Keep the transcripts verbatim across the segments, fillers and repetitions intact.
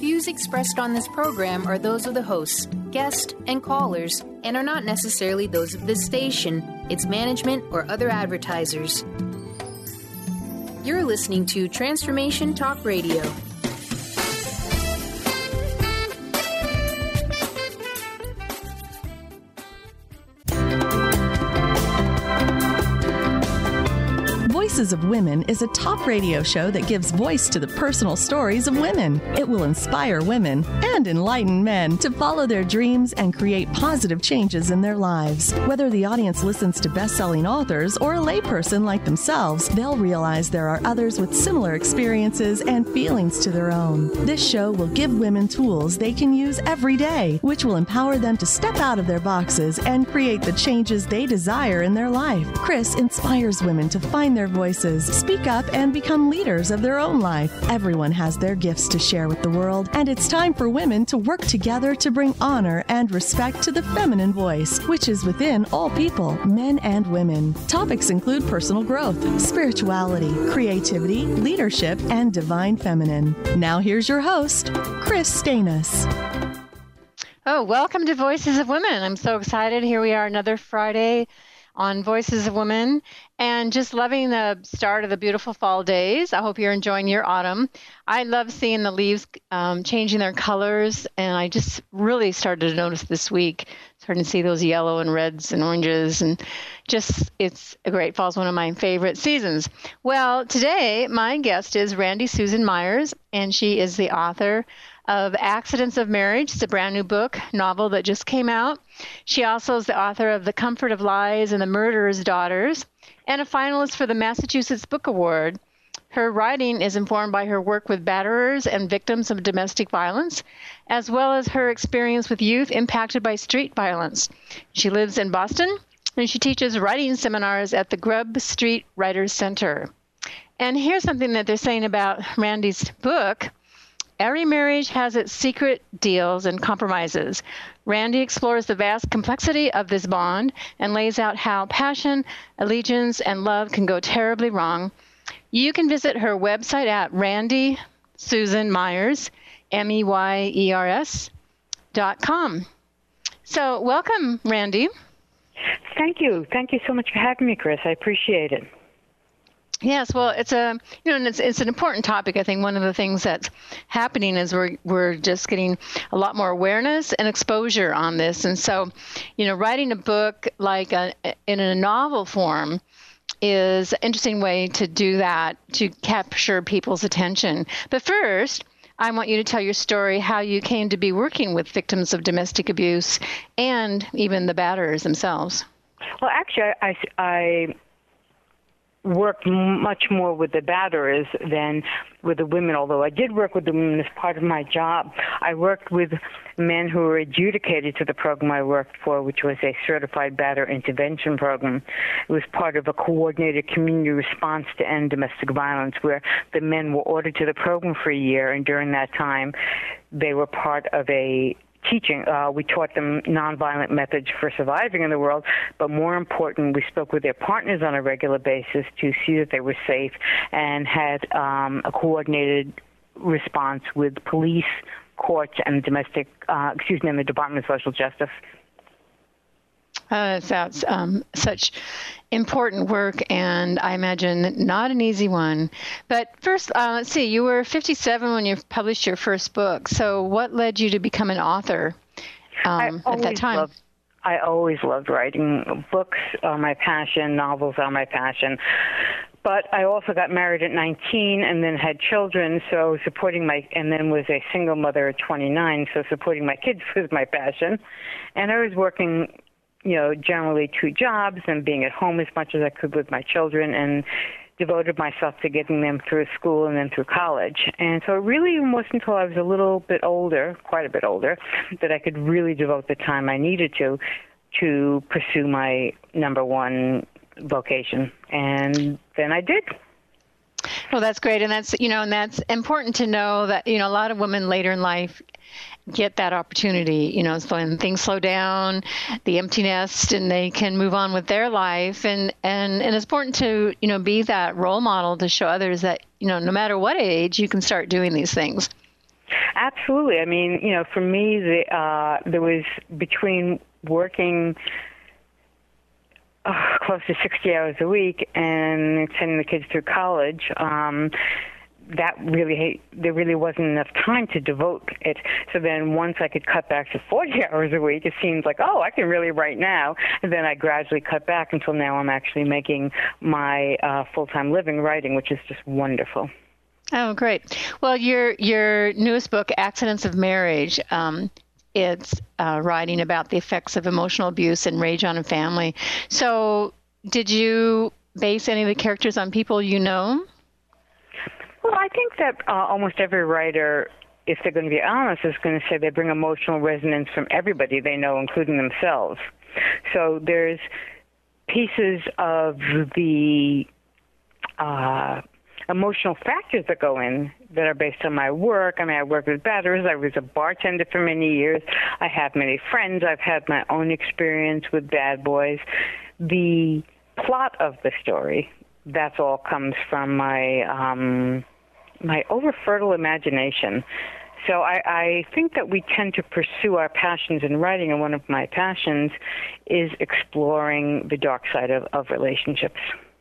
Views expressed on this program are those of the hosts, guests, and callers, and are not necessarily those of this station, its management, or other advertisers. You're listening to Transformation Talk Radio. Voices of Women is a talk radio show that gives voice to the personal stories of women. It will inspire women and enlighten men to follow their dreams and create positive changes in their lives. Whether the audience listens to best-selling authors or a layperson like themselves, they'll realize there are others with similar experiences and feelings to their own. This show will give women tools they can use every day, which will empower them to step out of their boxes and create the changes they desire in their life. Chris inspires women to find their voices, speak up, and become leaders of their own life. Everyone has their gifts to share with the world, and it's time for women to work together to bring honor and respect to the feminine voice, which is within all people, men and women. Topics include personal growth, spirituality, creativity, leadership, and divine feminine. Now here's your host, Chris Stanis. Oh, welcome to Voices of Women. I'm so excited. Here we are another Friday on Voices of Women, and just loving the start of the beautiful fall days. I hope you're enjoying your autumn. I love seeing the leaves um, changing their colors, and I just really started to notice this week, starting to see those yellow and reds and oranges, and just, it's a great, fall's one of my favorite seasons. Well, today, my guest is Randy Susan Myers, and she is the author of Accidents of Marriage. It's a brand new book, novel that just came out. She also is the author of The Comfort of Lies and The Murderer's Daughters, and a finalist for the Massachusetts Book Award. Her writing is informed by her work with batterers and victims of domestic violence, as well as her experience with youth impacted by street violence. She lives in Boston, and she teaches writing seminars at the Grub Street Writers Center. And here's something that they're saying about Randy's book. Every marriage has its secret deals and compromises. Randy explores the vast complexity of this bond and lays out how passion, allegiance, and love can go terribly wrong. You can visit her website at Randy Susan Myers, M E Y E R S, dot com. So welcome, Randy. Thank you. Thank you so much for having me, Chris. I appreciate it. Yes, well, it's a you know, and it's it's an important topic. I think one of the things that's happening is we're we're just getting a lot more awareness and exposure on this, and so, you know, writing a book like a, in a novel form is an interesting way to do that, to capture people's attention. But first, I want you to tell your story, how you came to be working with victims of domestic abuse and even the batterers themselves. Well, actually, I. I worked much more with the batterers than with the women, although I did work with the women as part of my job. I worked with men who were adjudicated to the program I worked for, which was a certified batter intervention program. It was part of a coordinated community response to end domestic violence, where the men were ordered to the program for a year, and during that time, they were part of a teaching. Uh, we taught them nonviolent methods for surviving in the world, but more important, we spoke with their partners on a regular basis to see that they were safe and had um, a coordinated response with police, courts, and domestic, uh, excuse me, and the Department of Social Justice. Uh, that's um, such important work, and I imagine not an easy one. But first, uh, let's see, you were fifty-seven when you published your first book. So what led you to become an author um, at that time? Loved, I always loved writing. Books are my passion. Novels are my passion. But I also got married at nineteen and then had children, so supporting my, and then was a single mother at twenty-nine, so supporting my kids was my passion. And I was working, you know, generally two jobs and being at home as much as I could with my children, and devoted myself to getting them through school and then through college. And so it really wasn't until I was a little bit older, quite a bit older, that I could really devote the time I needed to, to pursue my number one vocation. And then I did. Well, that's great. And that's, you know, and that's important to know that, you know, a lot of women later in life get that opportunity, you know, so when things slow down, the empty nest, and they can move on with their life. And, and, and it's important to, you know, be that role model to show others that, you know, no matter what age, you can start doing these things. Absolutely. I mean, you know, for me, the, uh, there was between working uh, close to sixty hours a week and sending the kids through college, um, that really, there really wasn't enough time to devote it. So then once I could cut back to forty hours a week, it seemed like, oh, I can really write now. And then I gradually cut back until now I'm actually making my uh, full-time living writing, which is just wonderful. Oh, great. Well, your your newest book, Accidents of Marriage, um, it's uh, writing about the effects of emotional abuse and rage on a family. So did you base any of the characters on people you know? Well, I think that uh, almost every writer, if they're going to be honest, is going to say they bring emotional resonance from everybody they know, including themselves. So there's pieces of the uh, emotional factors that go in that are based on my work. I mean, I work with batterers. I was a bartender for many years. I have many friends. I've had my own experience with bad boys. The plot of the story, that's all comes from my um, my over-fertile imagination. So I, I think that we tend to pursue our passions in writing, and one of my passions is exploring the dark side of, of relationships.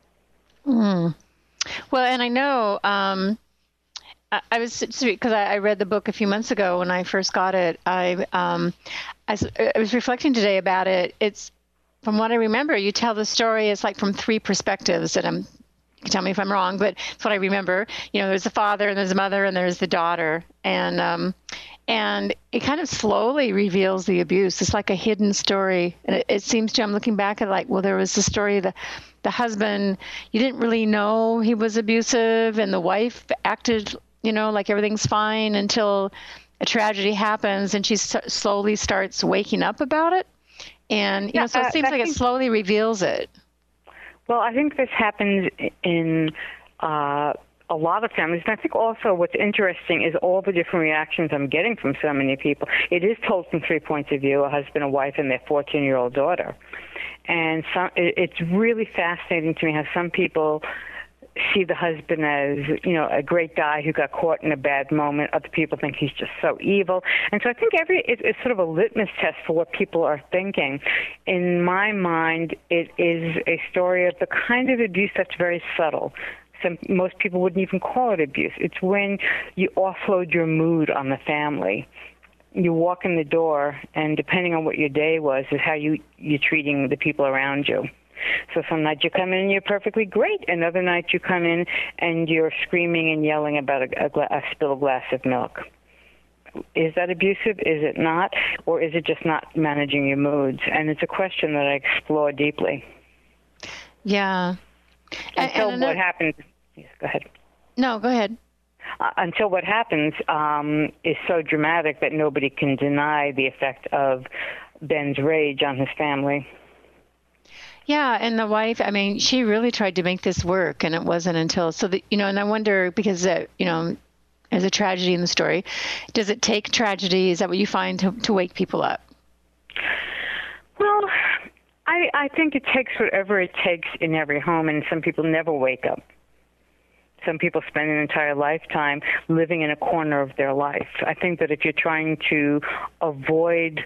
Mm. Well, and I know um, I, I was, because I, I read the book a few months ago when I first got it, I, um, I, I was reflecting today about it. It's, from what I remember, you tell the story, it's like from three perspectives, and I'm, you can tell me if I'm wrong, but it's what I remember. You know, there's the father, and there's the mother, and there's the daughter. And um, and it kind of slowly reveals the abuse. It's like a hidden story. And it, it seems to, I'm looking back at like, well, there was the story of the, the husband, you didn't really know he was abusive, and the wife acted, you know, like everything's fine until a tragedy happens, and she s- slowly starts waking up about it. And, you yeah, know, so it uh, seems I like think, it slowly reveals it. Well, I think this happens in uh, a lot of families. And I think also what's interesting is all the different reactions I'm getting from so many people. It is told from three points of view, a husband, a wife, and their fourteen-year-old daughter. And some, it, it's really fascinating to me how some people see the husband as, you know, a great guy who got caught in a bad moment. Other people think he's just so evil. And so I think every it, it's sort of a litmus test for what people are thinking. In my mind, it is a story of the kind of abuse that's very subtle. Some, most people wouldn't even call it abuse. It's when you offload your mood on the family. You walk in the door, and depending on what your day was, is how you, you're treating the people around you. So some nights you come in and you're perfectly great, and other nights you come in and you're screaming and yelling about a, a, gla- a spilled glass of milk. Is that abusive? Is it not? Or is it just not managing your moods? And it's a question that I explore deeply. Yeah. Until and, and what happens... Yes, go ahead. No, go ahead. Uh, until what happens um, is so dramatic that nobody can deny the effect of Ben's rage on his family. Yeah, and the wife, I mean, she really tried to make this work, and it wasn't until, so that, you know, and I wonder, because, uh, you know, there's a tragedy in the story. Does it take tragedy? Is that what you find to, to wake people up? Well, I, I think it takes whatever it takes in every home, and some people never wake up. Some people spend an entire lifetime living in a corner of their life. I think that if you're trying to avoid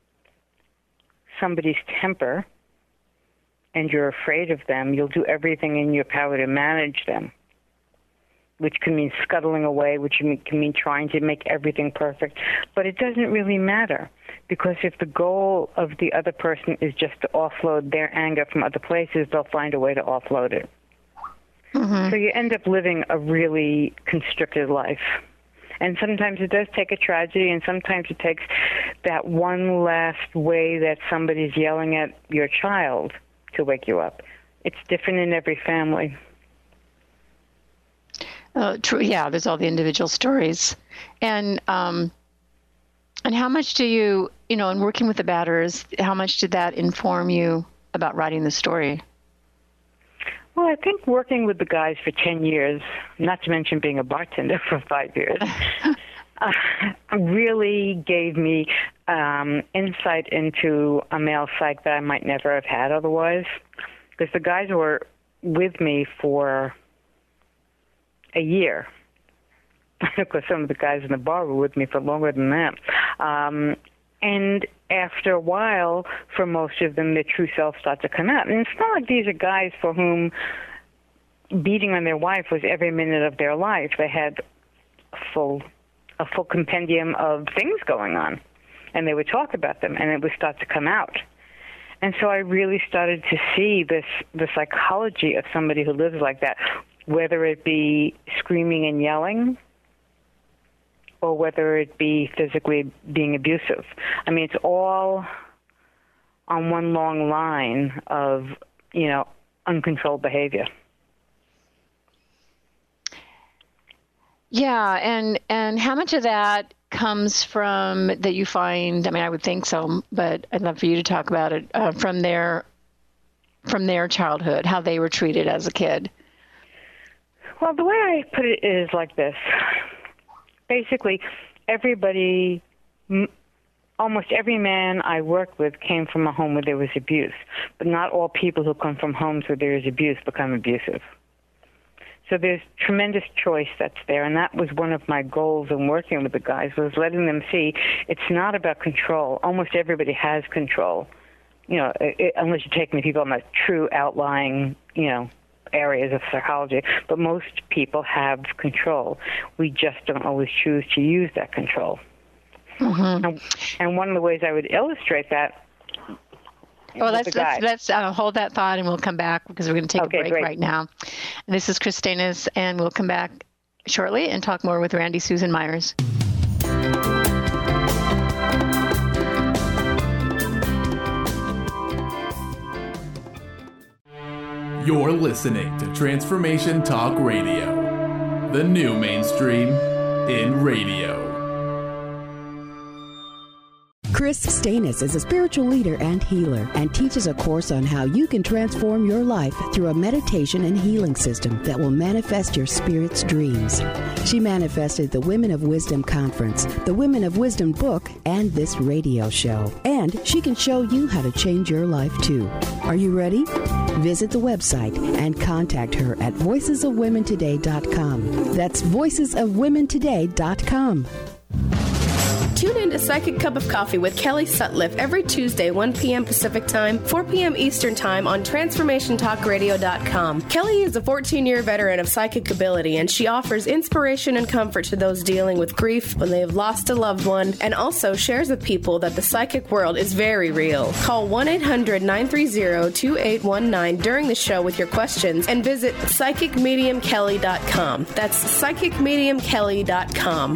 somebody's temper and you're afraid of them, you'll do everything in your power to manage them, which can mean scuttling away, which can mean trying to make everything perfect. But it doesn't really matter, because if the goal of the other person is just to offload their anger from other places, they'll find a way to offload it. Mm-hmm. So you end up living a really constricted life. And sometimes it does take a tragedy, and sometimes it takes that one last way that somebody's yelling at your child to wake you up. It's different in every family. Uh, true. Yeah, there's all the individual stories. And um, and how much do you, you know, in working with the batterers, how much did that inform you about writing the story? Well, I think working with the guys for ten years, not to mention being a bartender for five years, uh, really gave me um, insight into a male psyche that I might never have had otherwise. Because the guys were with me for a year. because some of the guys in the bar were with me for longer than that. Um, and after a while, for most of them, their true self starts to come out. And it's not like these are guys for whom beating on their wife was every minute of their life. They had a full, a full compendium of things going on, and they would talk about them, and it would start to come out. And so I really started to see this, the psychology of somebody who lives like that, whether it be screaming and yelling or whether it be physically being abusive. I mean, it's all on one long line of, you know, uncontrolled behavior. Yeah, and, and how much of that comes from, that you find, I mean, I would think so, but I'd love for you to talk about it, uh, from their from their childhood, how they were treated as a kid? Well, the way I put it is like this. Basically, everybody, almost every man I worked with came from a home where there was abuse, but not all people who come from homes where there is abuse become abusive. So there's tremendous choice that's there, and that was one of my goals in working with the guys, was letting them see it's not about control. Almost everybody has control, you know, it, unless you're taking the people on the true outlying, you know, areas of psychology, but most people have control. We just don't always choose to use that control. Mm-hmm. And, and one of the ways I would illustrate that. Well, let's let's, let's uh, hold that thought, and we'll come back because we're going to take okay, a break great. right now. And this is Chris Stanis, and we'll come back shortly and talk more with Randy Susan Myers. You're listening to Transformation Talk Radio, the new mainstream in radio. Chris Stanis is a spiritual leader and healer and teaches a course on how you can transform your life through a meditation and healing system that will manifest your spirit's dreams. She manifested the Women of Wisdom Conference, the Women of Wisdom book, and this radio show. And she can show you how to change your life too. Are you ready? Visit the website and contact her at voices of women today dot com. That's voices of women today dot com. Tune in to Psychic Cup of Coffee with Kelly Sutliff every Tuesday, one p.m. Pacific Time, four p.m. Eastern Time on transformation talk radio dot com. Kelly is a fourteen-year veteran of psychic ability, and she offers inspiration and comfort to those dealing with grief when they have lost a loved one, and also shares with people that the psychic world is very real. Call one eight hundred nine three zero two eight one nine during the show with your questions, and visit psychic medium kelly dot com. That's psychic medium kelly dot com.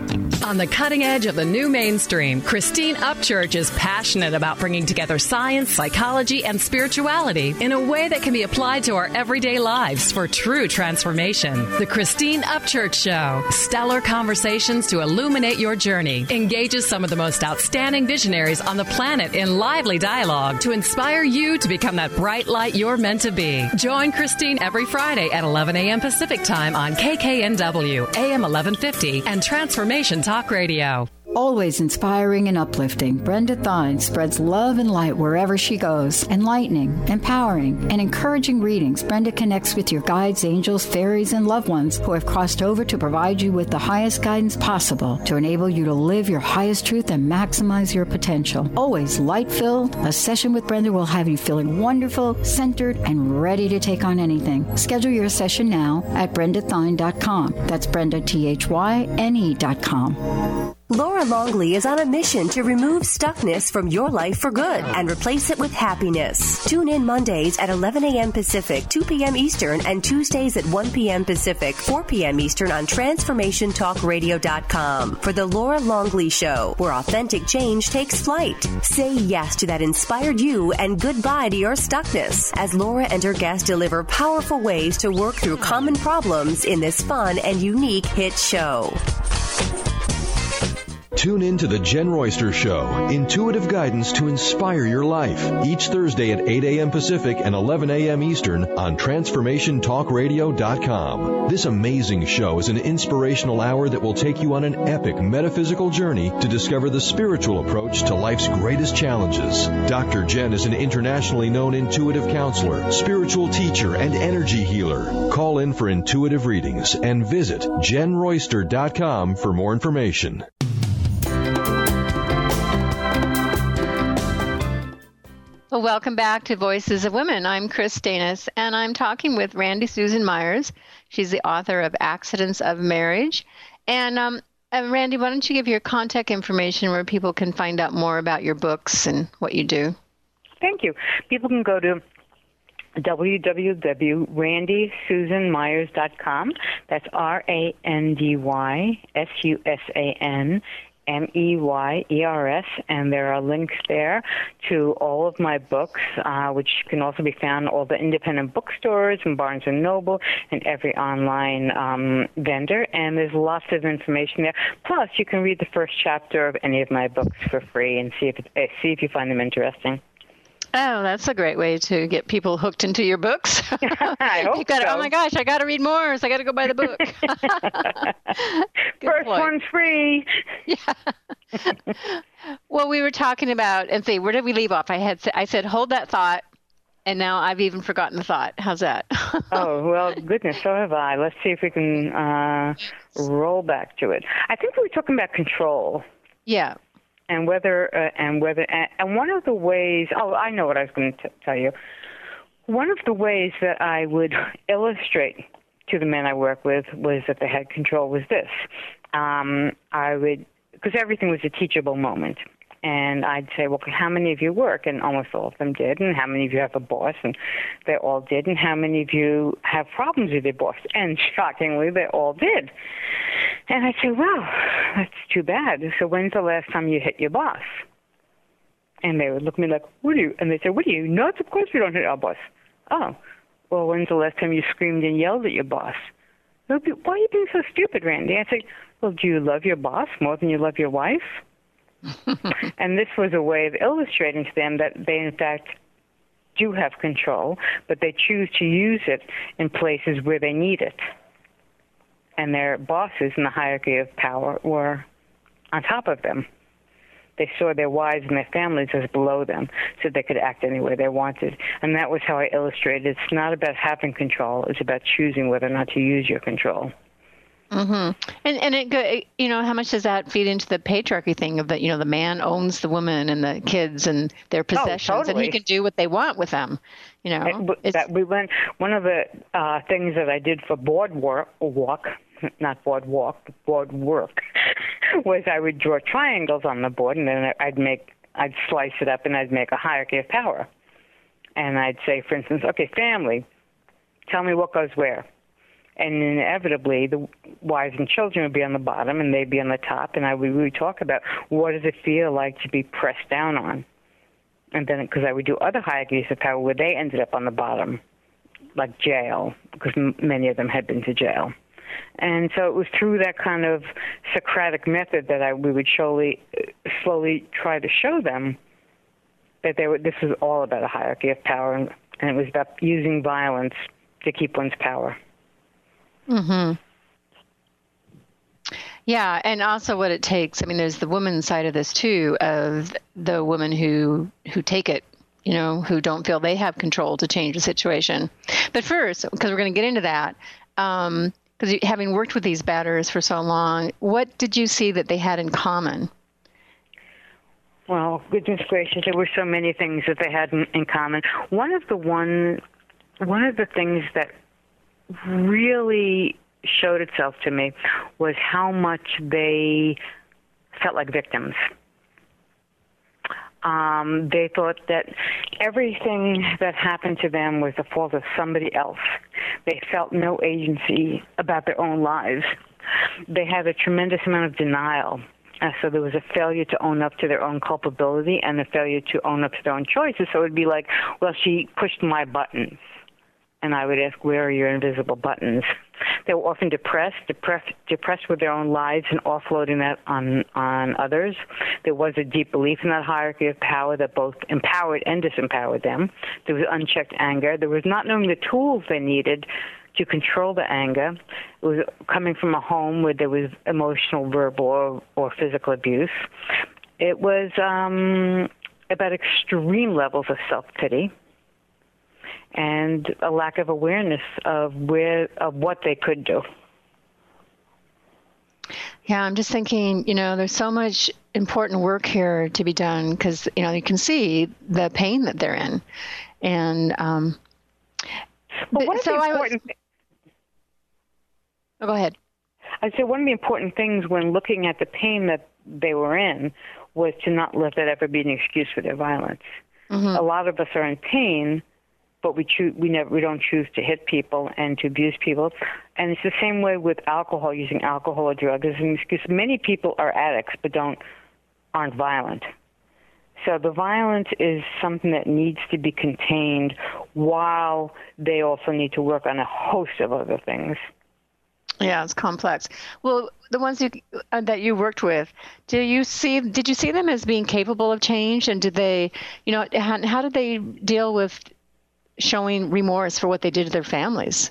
On the cutting edge of the new mainstream, Christine Upchurch is passionate about bringing together science, psychology, and spirituality in a way that can be applied to our everyday lives for true transformation. The Christine Upchurch Show, stellar conversations to illuminate your journey, engages some of the most outstanding visionaries on the planet in lively dialogue to inspire you to become that bright light you're meant to be. Join Christine every Friday at eleven a.m. Pacific Time on K K N W, A M eleven fifty, and Transformation Talk Radio. Always inspiring and uplifting, Brenda Thine spreads love and light wherever she goes. Enlightening, empowering, and encouraging readings, Brenda connects with your guides, angels, fairies, and loved ones who have crossed over to provide you with the highest guidance possible to enable you to live your highest truth and maximize your potential. Always light-filled, a session with Brenda will have you feeling wonderful, centered, and ready to take on anything. Schedule your session now at brenda thine dot com. That's Brenda, T H Y N E dot com. Laura Longley is on a mission to remove stuckness from your life for good and replace it with happiness. Tune in Mondays at eleven a.m. Pacific, two p.m. Eastern, and Tuesdays at one p.m. Pacific, four p.m. Eastern on transformation talk radio dot com for the Laura Longley Show, where authentic change takes flight. Say yes to that inspired you and goodbye to your stuckness as Laura and her guests deliver powerful ways to work through common problems in this fun and unique hit show. Tune in to The Jen Royster Show, intuitive guidance to inspire your life, each Thursday at eight a.m. Pacific and eleven a.m. Eastern on Transformation Talk Radio dot com. This amazing show is an inspirational hour that will take you on an epic metaphysical journey to discover the spiritual approach to life's greatest challenges. Doctor Jen is an internationally known intuitive counselor, spiritual teacher, and energy healer. Call in for intuitive readings and visit Jen Royster dot com for more information. Well, welcome back to Voices of Women. I'm Chris Stanis, and I'm talking with Randy Susan Myers. She's the author of Accidents of Marriage. And um, uh, Randy, why don't you give your contact information where people can find out more about your books and what you do? Thank you. People can go to w w w dot randy susan myers dot com. That's R A N D Y S U S A N M E Y E R S, and there are links there to all of my books, uh, which can also be found in all the independent bookstores and Barnes and Noble and every online um, vendor, and there's lots of information there. Plus, you can read the first chapter of any of my books for free and see if it, uh, see if you find them interesting. Oh, that's a great way to get people hooked into your books. I hope you gotta, so. Oh my gosh, I got to read more, so I got to go buy the book. First point. one's free. Yeah. Well, we were talking about, and see, where did we leave off? I had, I said, hold that thought, and now I've even forgotten the thought. How's that? Oh, well, goodness, so have I. Let's see if we can uh, roll back to it. I think we were talking about control. Yeah. And whether, uh, and whether, and, and one of the ways, oh, I know what I was going to tell you. One of the ways that I would illustrate to the men I work with was that they had control was this. Um, I would, because everything was a teachable moment. And I'd say, well, how many of you work? And almost all of them did. And how many of you have a boss? And they all did. And how many of you have problems with your boss? And shockingly, they all did. And I'd say, well, that's too bad. So when's the last time you hit your boss? And they would look at me like, what do you? And they'd say, what are you, nuts? Of course we don't hit our boss. Oh, well, when's the last time you screamed and yelled at your boss? They'll be, why are you being so stupid, Randy? I'd say, well, do you love your boss more than you love your wife? And this was a way of illustrating to them that they, in fact, do have control, but they choose to use it in places where they need it. And their bosses in the hierarchy of power were on top of them. They saw their wives and their families as below them, so they could act any way they wanted. And that was how I illustrated. It's not about having control. It's about choosing whether or not to use your control. Mm-hmm. And and it go, you know, how much does that feed into the patriarchy thing of that, you know, the man owns the woman and the kids and their possessions, oh, totally. and he can do what they want with them, you know. It, that we went, one of the uh, things that I did for board work, walk, not board walk, board work, was I would draw triangles on the board, and then I'd make, I'd slice it up, and I'd make a hierarchy of power. And I'd say, for instance, okay, family, tell me what goes where. And inevitably, the wives and children would be on the bottom, and they'd be on the top. And I would, we would talk about what does it feel like to be pressed down on. And then, because I would do other hierarchies of power where they ended up on the bottom, like jail, because m- many of them had been to jail. And so it was through that kind of Socratic method that I we would slowly, slowly try to show them that they were, this was all about a hierarchy of power, and, and it was about using violence to keep one's power. Mm-hmm. Yeah, and also what it takes. I mean, there's the woman's side of this too, of the women who who take it, you know, who don't feel they have control to change the situation. But first, because we're going to get into that, um, because having worked with these batters for so long, what did you see that they had in common? Well, goodness gracious, there were so many things that they had in, in common. One of the one, one of the things that really showed itself to me was how much they felt like victims. Um, they thought that everything that happened to them was the fault of somebody else. They felt no agency about their own lives. They had a tremendous amount of denial. Uh, so there was a failure to own up to their own culpability and a failure to own up to their own choices. So it would be like, well, she pushed my buttons. And I would ask, where are your invisible buttons? They were often depressed, depressed, depressed with their own lives and offloading that on, on others. There was a deep belief in that hierarchy of power that both empowered and disempowered them. There was unchecked anger. There was not knowing the tools they needed to control the anger. It was coming from a home where there was emotional, verbal, or, or physical abuse. It was um, about extreme levels of self-pity and a lack of awareness of where of what they could do. Yeah, I'm just thinking, you know, there's so much important work here to be done because, you know, you can see the pain that they're in. And um, well, one of so the I important was, oh, go ahead. I'd say one of the important things when looking at the pain that they were in was to not let that ever be an excuse for their violence. Mm-hmm. A lot of us are in pain, but we choose, we never we don't choose to hit people and to abuse people. And it's the same way with alcohol, using alcohol or drugs as an excuse. Many people are addicts but don't aren't violent. So the violence is something that needs to be contained while they also need to work on a host of other things. Yeah, it's complex. Well, the ones you, uh, that you worked with, do you see? Did you see them as being capable of change? And did they, you know, how, how did they deal with showing remorse for what they did to their families?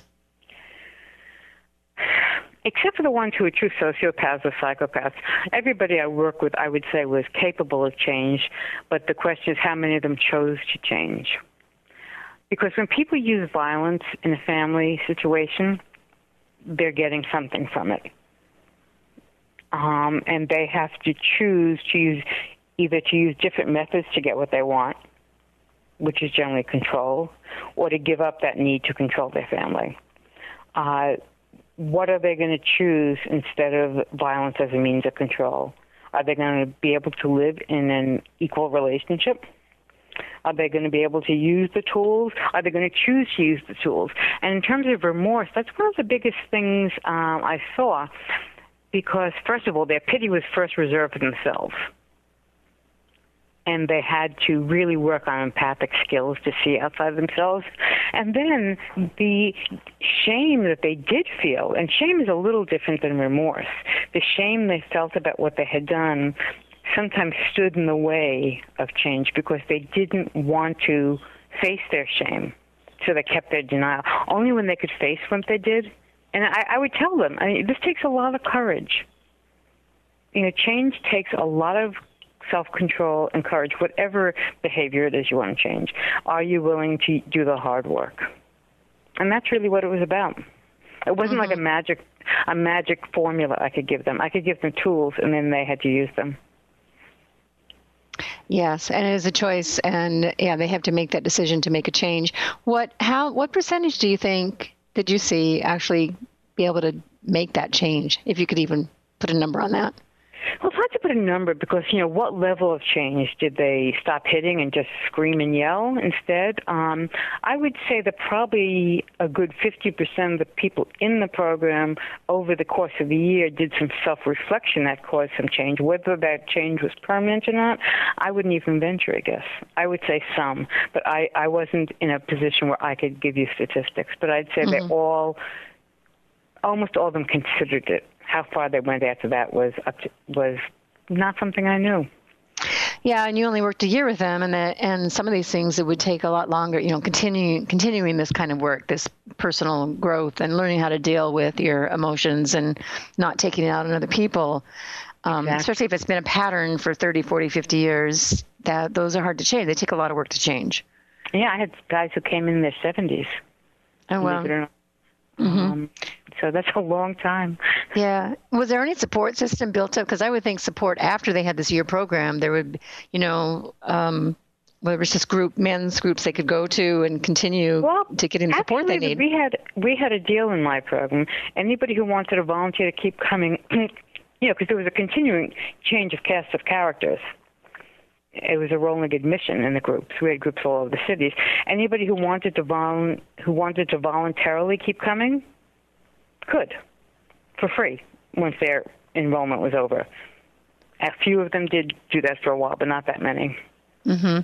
Except for the ones who are true sociopaths or psychopaths, everybody I work with, I would say, was capable of change. But the question is how many of them chose to change? Because when people use violence in a family situation, they're getting something from it. Um, and they have to choose to use either to use different methods to get what they want, which is generally control, or to give up that need to control their family. Uh, what are they going to choose instead of violence as a means of control? Are they going to be able to live in an equal relationship? Are they going to be able to use the tools? Are they going to choose to use the tools? And in terms of remorse, that's one of the biggest things um, I saw because, first of all, their pity was first reserved for themselves. And they had to really work on empathic skills to see outside themselves. And then the shame that they did feel, and shame is a little different than remorse. The shame they felt about what they had done sometimes stood in the way of change because they didn't want to face their shame. So they kept their denial. Only when they could face what they did. And I, I would tell them, I mean, this takes a lot of courage. You know, change takes a lot of self-control and courage, whatever behavior it is you want to change. Are you willing to do the hard work? And that's really what it was about. It wasn't mm-hmm. like a magic, a magic formula I could give them. I could give them tools, and then they had to use them. Yes, and it is a choice, and yeah, they have to make that decision to make a change. What, how, what percentage do you think did you see actually be able to make that change? If you could even put a number on that. Well, it's hard to put a number because, you know, what level of change did they stop hitting and just scream and yell instead? Um, I would say that probably a good fifty percent of the people in the program over the course of the year did some self-reflection that caused some change. Whether that change was permanent or not, I wouldn't even venture a guess. I would say some, but I, I wasn't in a position where I could give you statistics. But I'd say mm-hmm. they all, almost all of them considered it. How far they went after that was up to, was not something I knew. Yeah, and you only worked a year with them, and the, and some of these things it would take a lot longer. You know, continuing continuing this kind of work, this personal growth, and learning how to deal with your emotions and not taking it out on other people. Um, exactly. Especially if it's been a pattern for thirty, forty, fifty years, that those are hard to change. They take a lot of work to change. Yeah, I had guys who came in their seventies. Oh well. Mm-hmm. Um, so that's a long time. Yeah. Was there any support system built up? Because I would think support after they had this year program, there would, you know, um, well, there was just group, men's groups they could go to and continue well, to get in the support they need. We had, we had a deal in my program. Anybody who wanted to volunteer to keep coming, you know, because there was a continuing change of cast of characters. It was a rolling admission in the groups. We had groups all over the cities. Anybody who wanted to vol- who wanted to voluntarily keep coming could, for free, once their enrollment was over. A few of them did do that for a while, but not that many. Mm-hmm.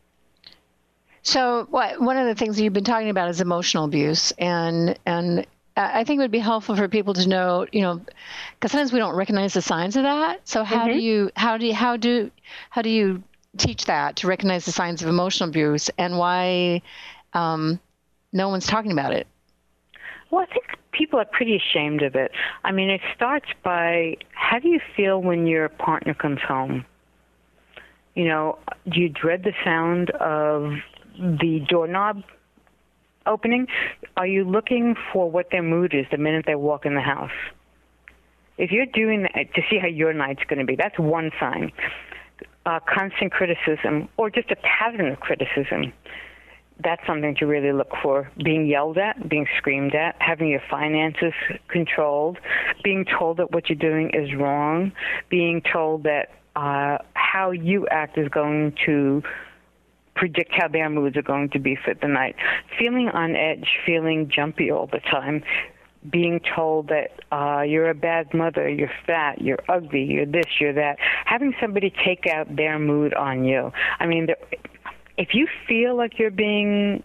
So, what one of the things you've been talking about is emotional abuse, and and I think it would be helpful for people to know, you know, because sometimes we don't recognize the signs of that. So how Mm-hmm. do you, how do you, how do, how do you teach that to recognize the signs of emotional abuse and why um, no one's talking about it? Well, I think people are pretty ashamed of it. I mean, it starts by, how do you feel when your partner comes home? You know, do you dread the sound of the doorknob opening? Are you looking for what their mood is the minute they walk in the house? If you're doing that to see how your night's going to be, that's one sign. Uh, constant criticism or just a pattern of criticism, that's something to really look for. Being yelled at, being screamed at, having your finances controlled, being told that what you're doing is wrong, being told that uh, how you act is going to predict how their moods are going to be for the night, feeling on edge, feeling jumpy all the time, being told that uh, you're a bad mother, you're fat, you're ugly, you're this, you're that, having somebody take out their mood on you. I mean, there, if you feel like you're being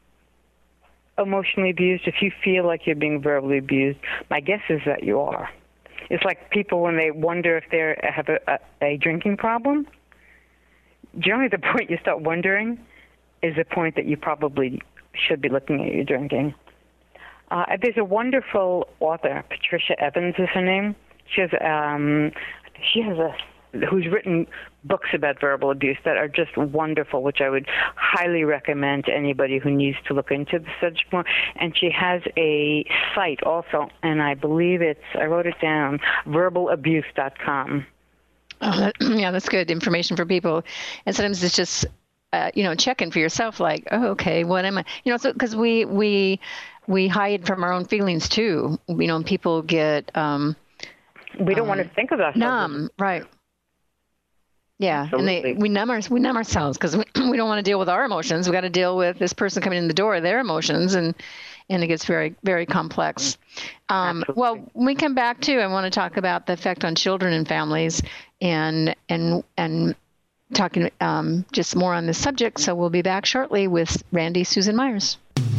emotionally abused, if you feel like you're being verbally abused, my guess is that you are. It's like people when they wonder if they have a, a, a drinking problem. Generally, the point you start wondering is the point that you probably should be looking at your drinking. Uh, there's a wonderful author, Patricia Evans is her name. She has um, she has a who's written books about verbal abuse that are just wonderful, which I would highly recommend to anybody who needs to look into the subject more. And she has a site also, and I believe it's, I wrote it down, verbal abuse dot com. Oh, that, yeah, that's good information for people. And sometimes it's just, uh, you know, checking for yourself, like, oh, okay, what am I? You know, so because we, we, we hide from our own feelings too. You know, people get... Um, we don't um, want to think of ourselves. Numb, right. Yeah, Absolutely. and they, we numb our, we numb ourselves because we, we don't want to deal with our emotions. We got to deal with this person coming in the door, their emotions, and and it gets very, very complex. Um, well, when we come back to, I want to talk about the effect on children and families, and and and talking um, just more on this subject. So we'll be back shortly with Randy Susan Myers.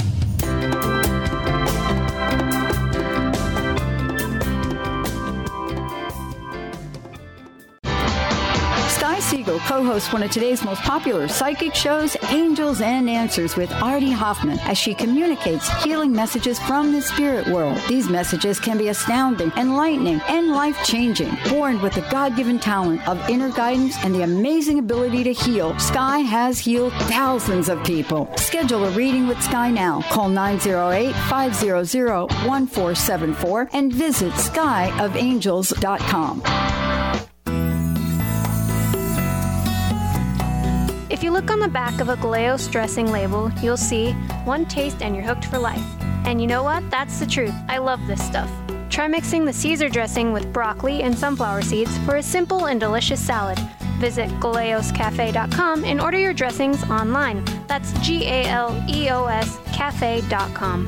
Sky Siegel co-hosts one of today's most popular psychic shows, Angels and Answers, with Artie Hoffman, as she communicates healing messages from the spirit world. These messages can be astounding, enlightening, and life-changing. Born with the God-given talent of inner guidance and the amazing ability to heal, Sky has healed thousands of people. Schedule a reading with Sky now. Call nine oh eight, five hundred, one four seven four and visit sky of angels dot com. If you look on the back of a Galeos dressing label, you'll see one taste and you're hooked for life. And you know what? That's the truth. I love this stuff. Try mixing the Caesar dressing with broccoli and sunflower seeds for a simple and delicious salad. Visit galeos cafe dot com and order your dressings online. That's G A L E O S cafe dot com.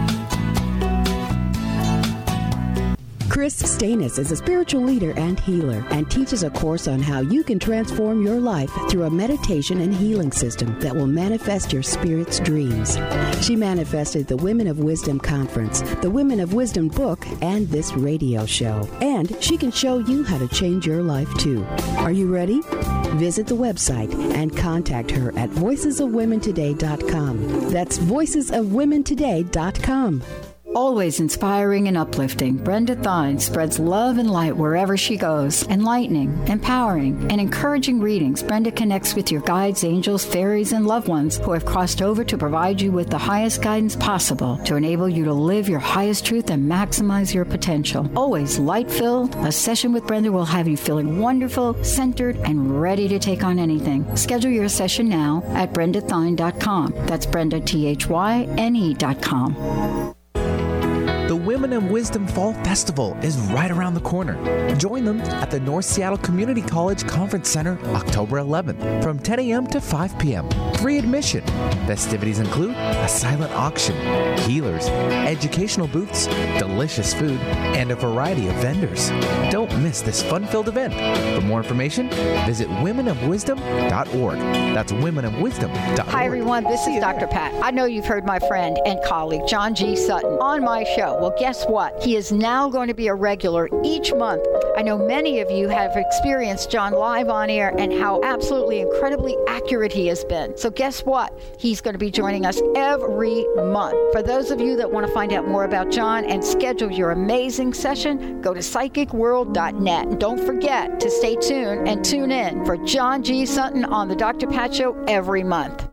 Chris Stanis is a spiritual leader and healer and teaches a course on how you can transform your life through a meditation and healing system that will manifest your spirit's dreams. She manifested the Women of Wisdom Conference, the Women of Wisdom book, and this radio show. And she can show you how to change your life too. Are you ready? Visit the website and contact her at voices of women today dot com. That's voices of women today dot com. Always inspiring and uplifting, Brenda Thine spreads love and light wherever she goes. Enlightening, empowering, and encouraging readings, Brenda connects with your guides, angels, fairies, and loved ones who have crossed over to provide you with the highest guidance possible to enable you to live your highest truth and maximize your potential. Always light-filled, a session with Brenda will have you feeling wonderful, centered, and ready to take on anything. Schedule your session now at brenda thine dot com. That's Brenda, T H Y N E dot com. The Women Women of Wisdom Fall Festival is right around the corner. Join them at the North Seattle Community College Conference Center October eleventh from ten a.m. to five p.m. Free admission. Festivities include a silent auction, healers, educational booths, delicious food, and a variety of vendors. Don't miss this fun-filled event. For more information, visit women of wisdom dot org. That's women of wisdom dot org. Hi, everyone. This is Doctor Pat. I know you've heard my friend and colleague, John G. Sutton, on my show. Well, guess what? He is now going to be a regular each month. I know many of you have experienced John live on air and how absolutely incredibly accurate he has been. So guess what? He's going to be joining us every month. For those of you that want to find out more about John and schedule your amazing session, go to psychic world dot net. And don't forget to stay tuned and tune in for John G. Sutton on the Doctor Pat Show every month.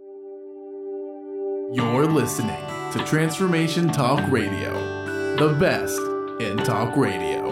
You're listening to Transformation Talk Radio, the best in talk radio.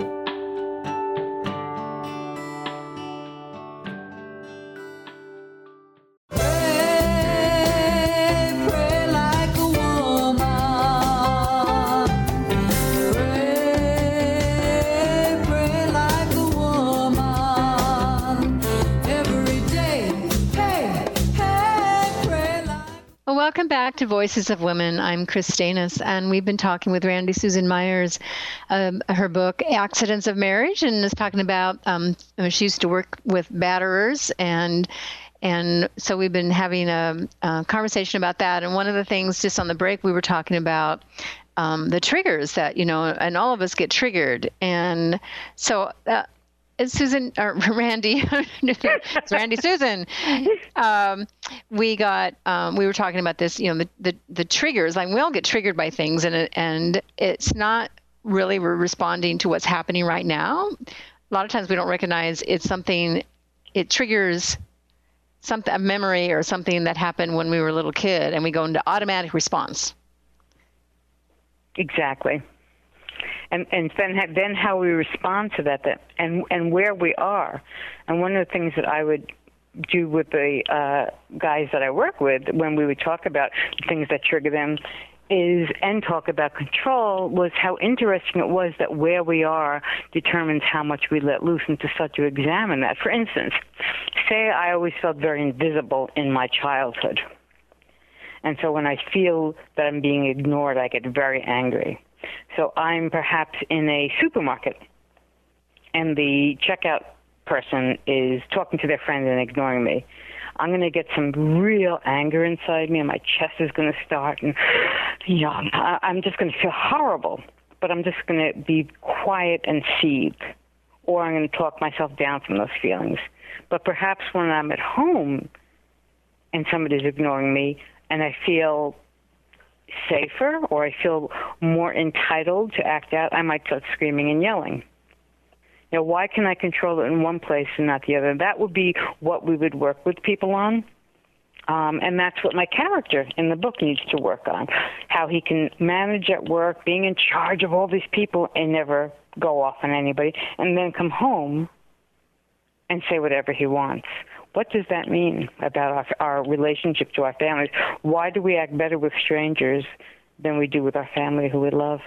Welcome back to Voices of Women. I'm Chris Stanis, and we've been talking with Randy Susan Myers, um, her book, Accidents of Marriage, and is talking about, um, she used to work with batterers, and and so we've been having a, a conversation about that. And one of the things, just on the break, we were talking about um, the triggers that, you know, and all of us get triggered. And so... Uh, Susan, or Randy, it's Randy Susan. Um, we got, um, we were talking about this, you know, the, the, the triggers, like we all get triggered by things, and it, and it's not really we're responding to what's happening right now. A lot of times we don't recognize it's something, it triggers something, a memory or something that happened when we were a little kid, and we go into automatic response. Exactly. And and then then how we respond to that, that and and where we are. And one of the things that I would do with the uh, guys that I work with when we would talk about things that trigger them is and talk about control was how interesting it was that where we are determines how much we let loose, and to start to examine that. For instance, say I always felt very invisible in my childhood. And so when I feel that I'm being ignored, I get very angry. So I'm perhaps in a supermarket, and the checkout person is talking to their friend and ignoring me. I'm going to get some real anger inside me, and my chest is going to start, and you know, I'm just going to feel horrible. But I'm just going to be quiet and seethe, or I'm going to talk myself down from those feelings. But perhaps when I'm at home and somebody's ignoring me, and I feel safer, or I feel more entitled to act out, I might start screaming and yelling. You know, why can I control it in one place and not the other? That would be what we would work with people on. Um, and that's what my character in the book needs to work on, how he can manage at work, being in charge of all these people and never go off on anybody, and then come home and say whatever he wants. What does that mean about our, our relationship to our families? Why do we act better with strangers than we do with our family who we love?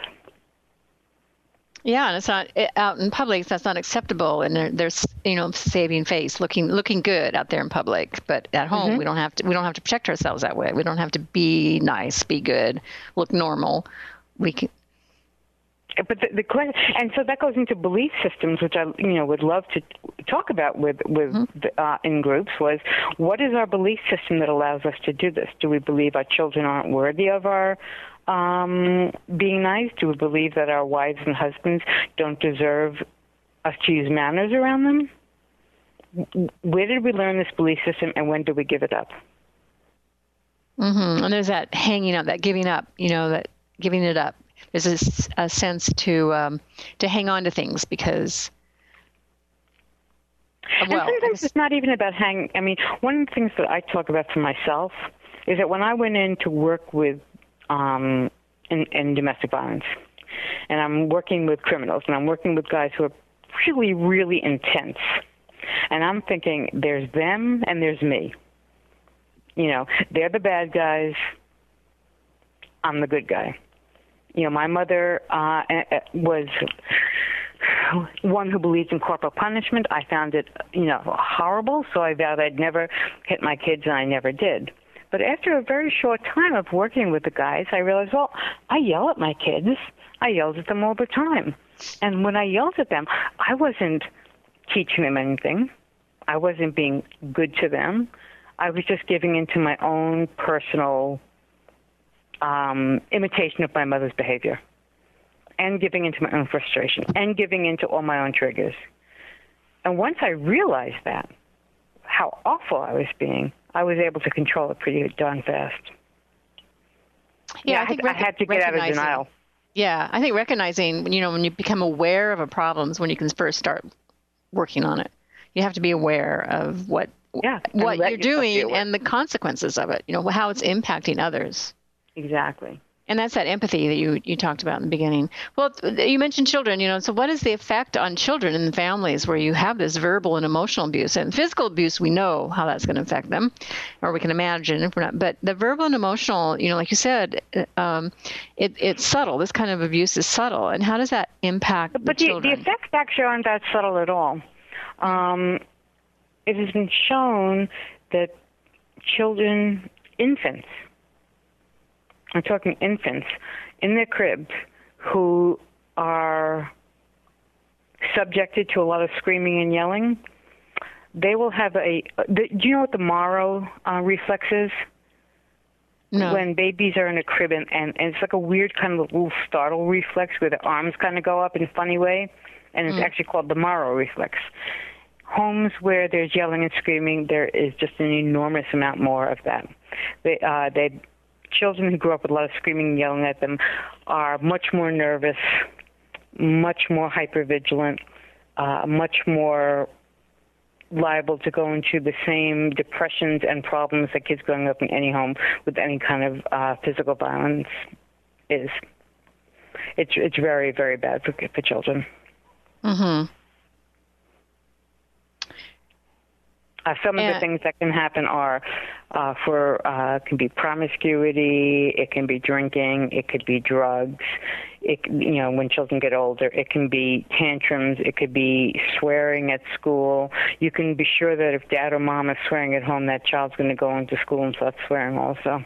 Yeah, and it's not it, out in public. That's not acceptable, and there, there's you know saving face, looking looking good out there in public. But at home, mm-hmm. we don't have to we don't have to protect ourselves that way. We don't have to be nice, be good, look normal. We can. But the, the question, and so that goes into belief systems, which I, you know, would love to talk about with with mm-hmm. the, uh, in groups. Was what is our belief system that allows us to do this? Do we believe our children aren't worthy of our um, being nice? Do we believe that our wives and husbands don't deserve us to use manners around them? Where did we learn this belief system, and when did we give it up? Mm-hmm. And there's that hanging up, that giving up. You know, that giving it up. There's a, a sense to um, to hang on to things because, well, and sometimes it's not even about hang. I mean, one of the things that I talk about for myself is that when I went in to work with um, in, in domestic violence, and I'm working with criminals, and I'm working with guys who are really, really intense, and I'm thinking there's them and there's me. You know, they're the bad guys. I'm the good guy. You know, my mother uh, was one who believed in corporal punishment. I found it, you know, horrible, so I vowed I'd never hit my kids, and I never did. But after a very short time of working with the guys, I realized, well, I yell at my kids. I yelled at them all the time. And when I yelled at them, I wasn't teaching them anything. I wasn't being good to them. I was just giving into my own personal um, imitation of my mother's behavior, and giving into my own frustration, and giving into all my own triggers. And once I realized that, how awful I was being, I was able to control it pretty darn fast. Yeah, yeah I, think I, had, I had to get out of denial. Yeah, I think recognizing, you know, when you become aware of a problem is when you can first start working on it. You have to be aware of what yeah, what you're doing and the consequences of it, you know, how it's impacting others. Exactly. And that's that empathy that you, you talked about in the beginning. Well, you mentioned children, you know, so what is the effect on children in families where you have this verbal and emotional abuse? And physical abuse, we know how that's going to affect them, or we can imagine if we're not. But the verbal and emotional, you know, like you said, um, it, it's subtle. This kind of abuse is subtle. And how does that impact but the the, children? the effects actually aren't that subtle at all. Um, it has been shown that children, infants, I'm talking infants, in their cribs who are subjected to a lot of screaming and yelling, they will have a, do you know what the Moro uh, reflex is? No. When babies are in a crib, and, and, and it's like a weird kind of little startle reflex where the arms kind of go up in a funny way, and it's mm. actually called the Moro reflex. Homes where there's yelling and screaming, there is just an enormous amount more of that. They, uh, they Children who grew up with a lot of screaming and yelling at them are much more nervous, much more hypervigilant, uh, much more liable to go into the same depressions and problems that kids growing up in any home with any kind of uh, physical violence is. It's it's very, very bad for, for children. Mm-hmm. Uh, some of and, the things that can happen are uh, for uh, can be promiscuity, it can be drinking, it could be drugs. It you know when children get older, it can be tantrums, it could be swearing at school. You can be sure that if dad or mom is swearing at home, that child's going to go into school and start swearing also.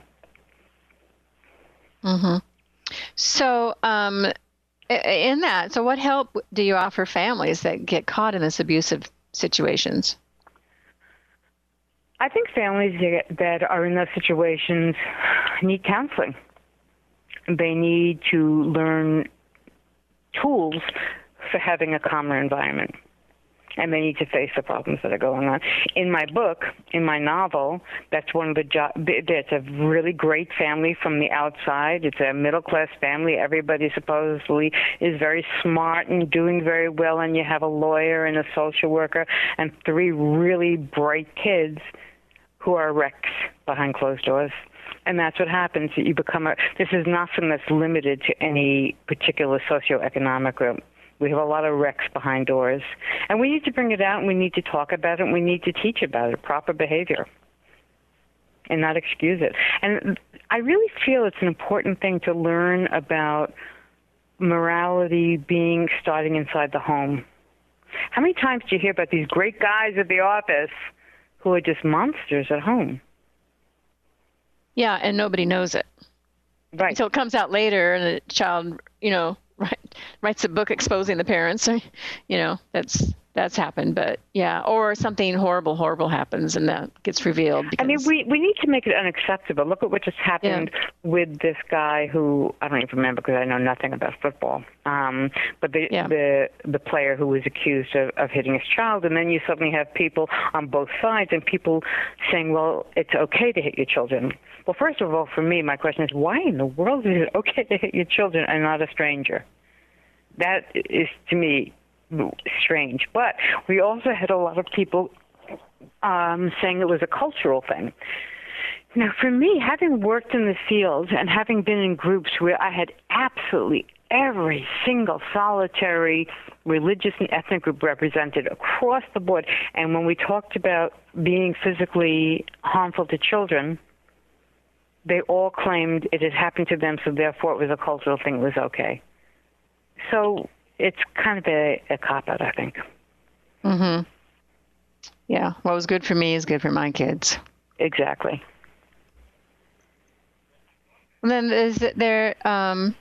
Mm-hmm. So um, in that, so what help do you offer families that get caught in this abusive situations? I think families that are in those situations need counseling. They need to learn tools for having a calmer environment, and they need to face the problems that are going on. In my book, in my novel, that's one of the jobs. It's a really great family from the outside. It's a middle-class family. Everybody supposedly is very smart and doing very well, and you have a lawyer and a social worker and three really bright kids who are wrecks behind closed doors. And that's what happens. You become a, this is not something that's limited to any particular socioeconomic group. We have a lot of wrecks behind doors. And we need to bring it out, and we need to talk about it, and we need to teach about it, proper behavior, and not excuse it. And I really feel it's an important thing to learn about morality being starting inside the home. How many times do you hear about these great guys at the office who are just monsters at home? Yeah, and nobody knows it. Right. Until it comes out later, and the child, you know, write, writes a book exposing the parents. You know, that's that's happened. But yeah, or something horrible, horrible happens, and that gets revealed. I mean, we we need to make it unacceptable. Look at what just happened yeah. with this guy who I don't even remember because I know nothing about football. Um, but the yeah. the the player who was accused of, of hitting his child, and then you suddenly have people on both sides, and people saying, "Well, it's okay to hit your children." Well, first of all, for me, my question is, why in the world is it okay to hit your children and not a stranger? That is, to me, strange. But we also had a lot of people um, saying it was a cultural thing. Now, for me, having worked in the field and having been in groups where I had absolutely every single solitary religious and ethnic group represented across the board, and when we talked about being physically harmful to children, they all claimed it had happened to them, so therefore it was a cultural thing. It was okay. So it's kind of a, a cop-out, I think. Mm-hmm. Yeah, what was good for me is good for my kids. Exactly. And then is there... Um,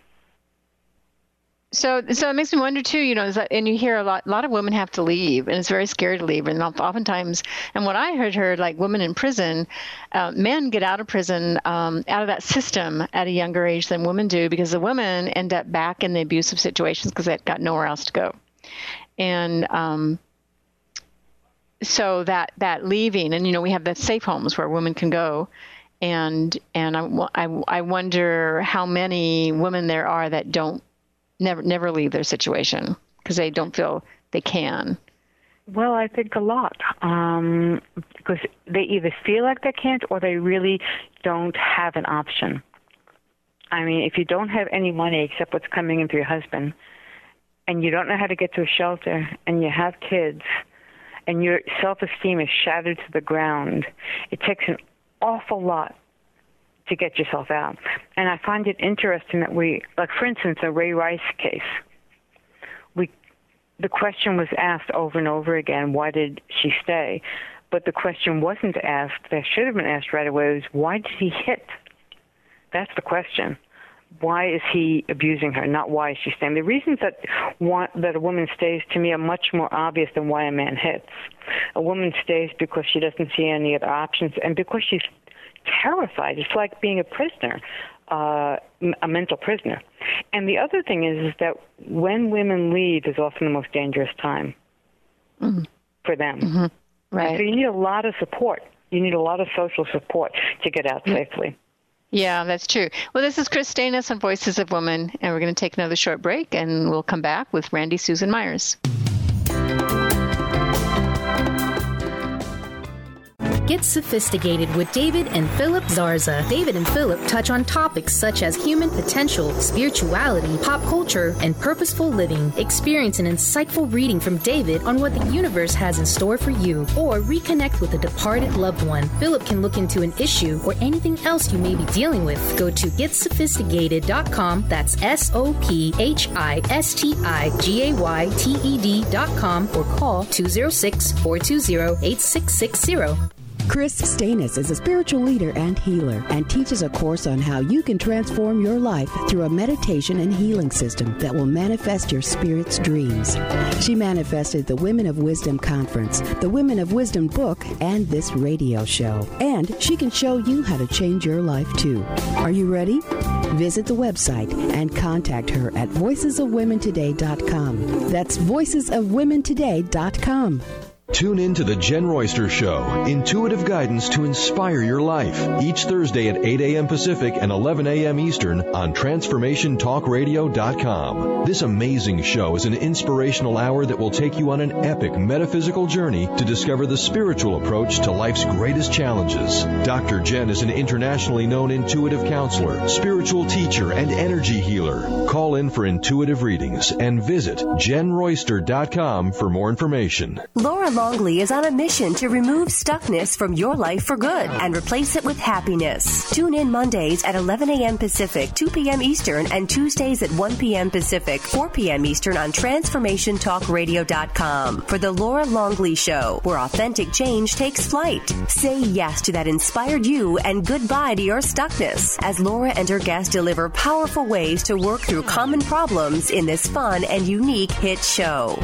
So, so it makes me wonder too. You know, is that, and you hear a lot. A lot of women have to leave, and it's very scary to leave. And oftentimes, and what I heard, heard like women in prison, uh, men get out of prison, um, out of that system at a younger age than women do, because the women end up back in the abusive situations because they've got nowhere else to go. And um, so that that leaving, and you know, we have the safe homes where women can go. And and I, I, I wonder how many women there are that don't. Never, never leave their situation because they don't feel they can. Well, I think a lot um, because they either feel like they can't or they really don't have an option. I mean, if you don't have any money except what's coming in through your husband, and you don't know how to get to a shelter, and you have kids, and your self-esteem is shattered to the ground, it takes an awful lot to get yourself out. And I find it interesting that we, like for instance, a Ray Rice case, we, the question was asked over and over again, why did she stay? But the question wasn't asked, that should have been asked right away, was why did he hit? That's the question. Why is he abusing her, not why is she staying? The reasons that want, that a woman stays, to me, are much more obvious than why a man hits. A woman stays because she doesn't see any other options and because she's terrified. It's like being a prisoner, uh, a mental prisoner. And the other thing is, is that when women leave is often the most dangerous time mm-hmm. for them. Mm-hmm. Right. So you need a lot of support. You need a lot of social support to get out mm-hmm. safely. Yeah, that's true. Well, this is Chris Stanis on Voices of Women, and we're going to take another short break, and we'll come back with Randy Susan Myers. Get sophisticated with David and Philip Zarza. David and Philip touch on topics such as human potential, spirituality, pop culture, and purposeful living. Experience an insightful reading from David on what the universe has in store for you, or reconnect with a departed loved one. Philip can look into an issue or anything else you may be dealing with. Go to get sophisticated dot com. That's S O P H I S T I G A Y T E D dot com, or call two oh six, four two zero, eight six six zero. Chris Stanis is a spiritual leader and healer and teaches a course on how you can transform your life through a meditation and healing system that will manifest your spirit's dreams. She manifested the Women of Wisdom Conference, the Women of Wisdom book, and this radio show. And she can show you how to change your life too. Are you ready? Visit the website and contact her at voices of women today dot com. That's voices of women today dot com. Tune in to The Jen Royster Show, intuitive guidance to inspire your life, each Thursday at eight a.m. Pacific and eleven a.m. Eastern on transformation talk radio dot com. This amazing show is an inspirational hour that will take you on an epic metaphysical journey to discover the spiritual approach to life's greatest challenges. Doctor Jen is an internationally known intuitive counselor, spiritual teacher, and energy healer. Call in for intuitive readings and visit jen royster dot com for more information. Laura Longley is on a mission to remove stuckness from your life for good and replace it with happiness. Tune in Mondays at eleven a.m. Pacific, two p.m. Eastern, and Tuesdays at one p.m. Pacific, four p.m. Eastern on transformation talk radio dot com for The Laura Longley Show, where authentic change takes flight. Say yes to that inspired you and goodbye to your stuckness as Laura and her guests deliver powerful ways to work through common problems in this fun and unique hit show.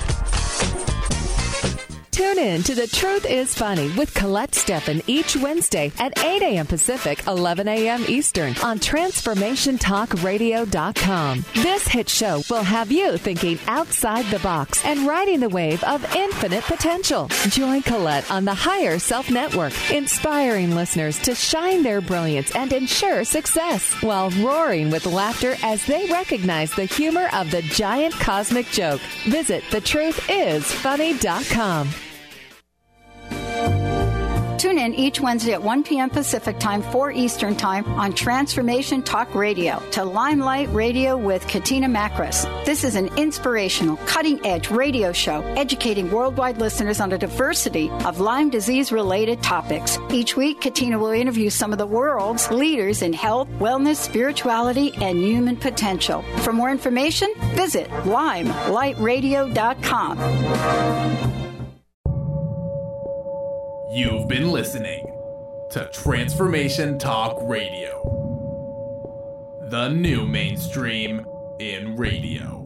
Tune in to The Truth is Funny with Colette Steffen each Wednesday at eight a.m. Pacific, eleven a.m. Eastern on transformation talk radio dot com. This hit show will have you thinking outside the box and riding the wave of infinite potential. Join Colette on the Higher Self Network, inspiring listeners to shine their brilliance and ensure success while roaring with laughter as they recognize the humor of the giant cosmic joke. Visit the truth is funny dot com. Tune in each Wednesday at one p.m. Pacific Time, four Eastern Time on Transformation Talk Radio to Limelight Radio with Katina Makris. This is an inspirational, cutting-edge radio show educating worldwide listeners on a diversity of Lyme disease-related topics. Each week, Katina will interview some of the world's leaders in health, wellness, spirituality, and human potential. For more information, visit limelight radio dot com. You've been listening to Transformation Talk Radio, the new mainstream in radio.